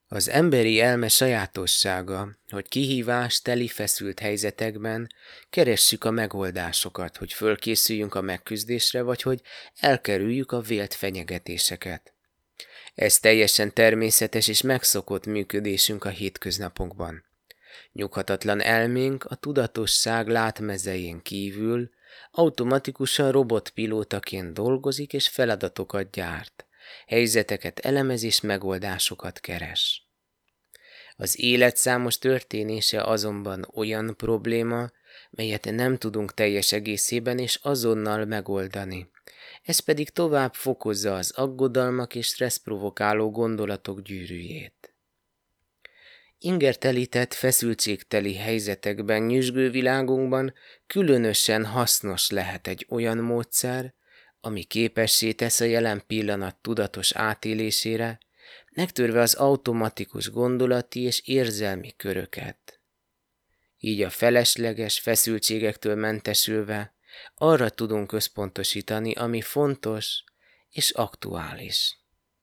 Az emberi elme sajátossága, hogy kihívás teli feszült helyzetekben keressük a megoldásokat, hogy fölkészüljünk a megküzdésre, vagy hogy elkerüljük a vélt fenyegetéseket. Ez teljesen természetes és megszokott működésünk a hétköznapokban. Nyughatatlan elménk a tudatosság látmezején kívül automatikusan robotpilótaként dolgozik és feladatokat gyárt, helyzeteket elemez és megoldásokat keres. Az élet számos történése azonban olyan probléma, melyet nem tudunk teljes egészében és azonnal megoldani. Ez pedig tovább fokozza az aggodalmak és stresszprovokáló gondolatok gyűrűjét. Ingertelített, feszültségteli helyzetekben, nyüzsgő világunkban különösen hasznos lehet egy olyan módszer, ami képessé tesz a jelen pillanat tudatos átélésére, megtörve az automatikus gondolati és érzelmi köröket. Így a felesleges feszültségektől mentesülve arra tudunk összpontosítani, ami fontos és aktuális.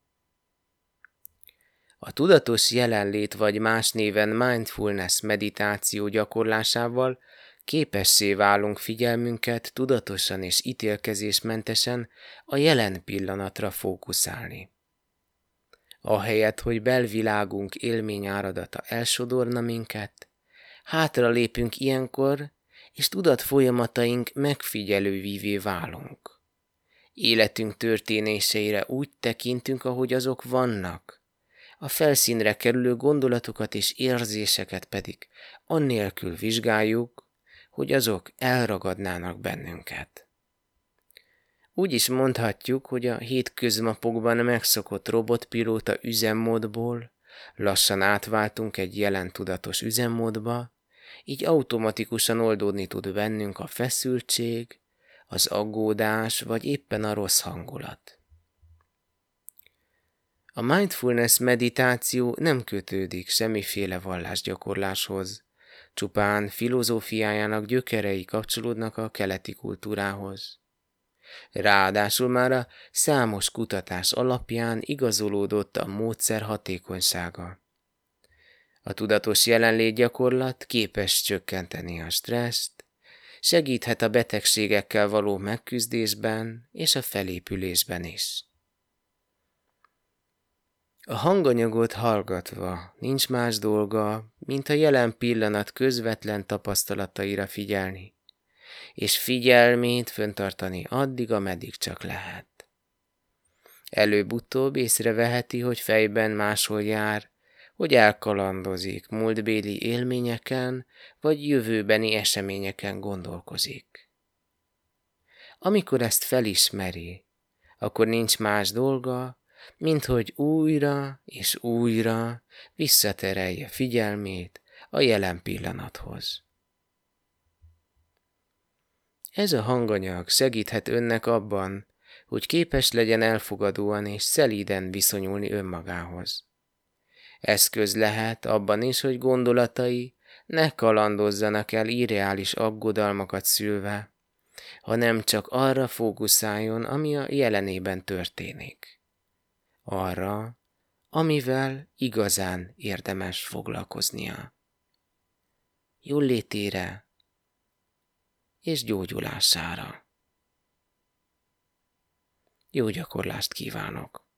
A tudatos jelenlét vagy más néven mindfulness meditáció gyakorlásával képessé válunk figyelmünket tudatosan és ítélkezésmentesen a jelen pillanatra fókuszálni. Ahelyett, hogy belvilágunk élményáradata elsodorna minket, hátra lépünk ilyenkor, és tudatfolyamataink megfigyelővívé válunk. Életünk történéseire úgy tekintünk, ahogy azok vannak, a felszínre kerülő gondolatokat és érzéseket pedig annélkül vizsgáljuk, hogy azok elragadnának bennünket. Úgy is mondhatjuk, hogy a hétköznapokban megszokott robotpilóta üzemmódból lassan átváltunk egy jelen tudatos üzemmódba, így automatikusan oldódni tud bennünk a feszültség, az aggódás vagy éppen a rossz hangulat. A mindfulness meditáció nem kötődik semmiféle vallásgyakorláshoz, csupán filozófiájának gyökerei kapcsolódnak a keleti kultúrához. Ráadásul már a számos kutatás alapján igazolódott a módszer hatékonysága. A tudatos jelenlét gyakorlat képes csökkenteni a stresszt, segíthet a betegségekkel való megküzdésben és a felépülésben is. A hanganyagot hallgatva nincs más dolga, mint a jelen pillanat közvetlen tapasztalataira figyelni, és figyelmét fenntartani addig, ameddig csak lehet. Előbb-utóbb észreveheti, hogy fejben máshol jár, hogy elkalandozik, múltbéli élményeken vagy jövőbeni eseményeken gondolkozik. Amikor ezt felismeri, akkor nincs más dolga, mint hogy újra és újra visszaterelje figyelmét a jelen pillanathoz. Ez a hanganyag segíthet önnek abban, hogy képes legyen elfogadóan és szelíden viszonyulni önmagához. Eszköz lehet abban is, hogy gondolatai ne kalandozzanak el irreális aggodalmakat szülve, hanem csak arra fókuszáljon, ami a jelenében történik. Arra, amivel igazán érdemes foglalkoznia. Jóllétére és gyógyulására. Jó gyakorlást kívánok!